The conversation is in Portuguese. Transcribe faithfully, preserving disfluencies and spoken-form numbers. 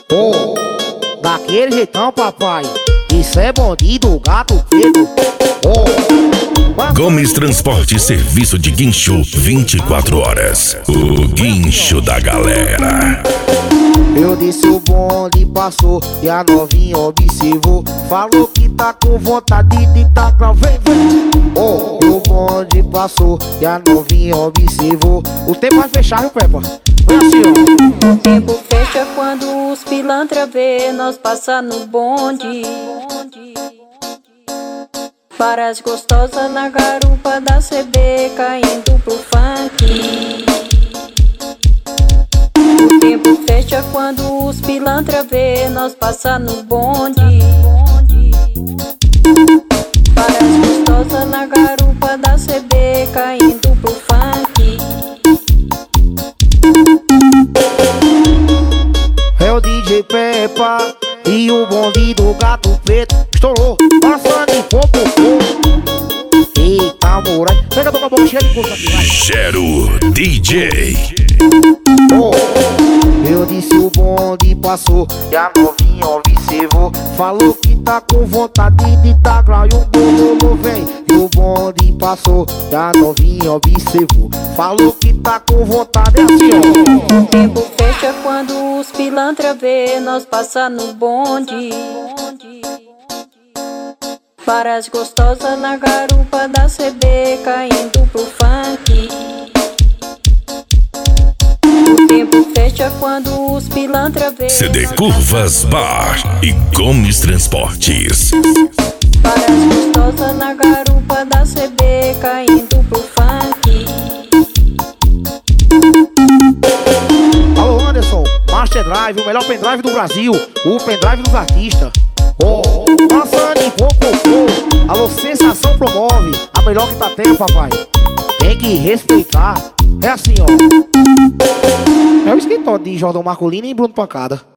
Oh, daquele jeitão, papai. Isso é bandido, gato preto. Oh, Gomes Transporte, serviço de guincho vinte e quatro horas. O guincho da galera. eu disse o bonde passou e a novinha observou. Falou que tá com vontade de tacar, vem, vem. Oh, o bonde passou e a novinha observou. O tempo vai fechar, viu, Peppa? Vem assim, ó. O tempo fecha quando os pilantra vê nós passar no bonde. Várias gostosas na garupa da C B caindo pro funk. O tempo fecha quando os pilantra vê nós passar no bonde. Várias gostosas na garupa da C B caindo pro funk. É o D J Peppa e o bonde do gato preto. Estourou, passando em pouco. Eita, morai. Pega, tô com a boca cheia de coisa aqui, vai. Gero D J. Oh, eu disse o bonde passou e a novinha observou. Falou que tá com vontade de tacar e o bololo vem. E o bonde passou e a novinha observou. Falou que tá com vontade, é assim, ó. O tempo fecha quando os pilantra vê nós passar no bonde. Várias gostosas na garupa da C B caindo pro funk. O tempo fecha quando os pilantra vê C D Curvas Bar e Gomes Transportes. várias gostosas na garupa da C B caindo pro funk. Alô, Anderson, Master Drive, o melhor pendrive do Brasil. O pendrive dos artistas. Oh, passando em pouco. Alô, Sensação promove. A melhor que tá tendo, papai. Tem que respeitar. É assim, ó. É o escritório de Jordão Marcolino e Bruno Pancada.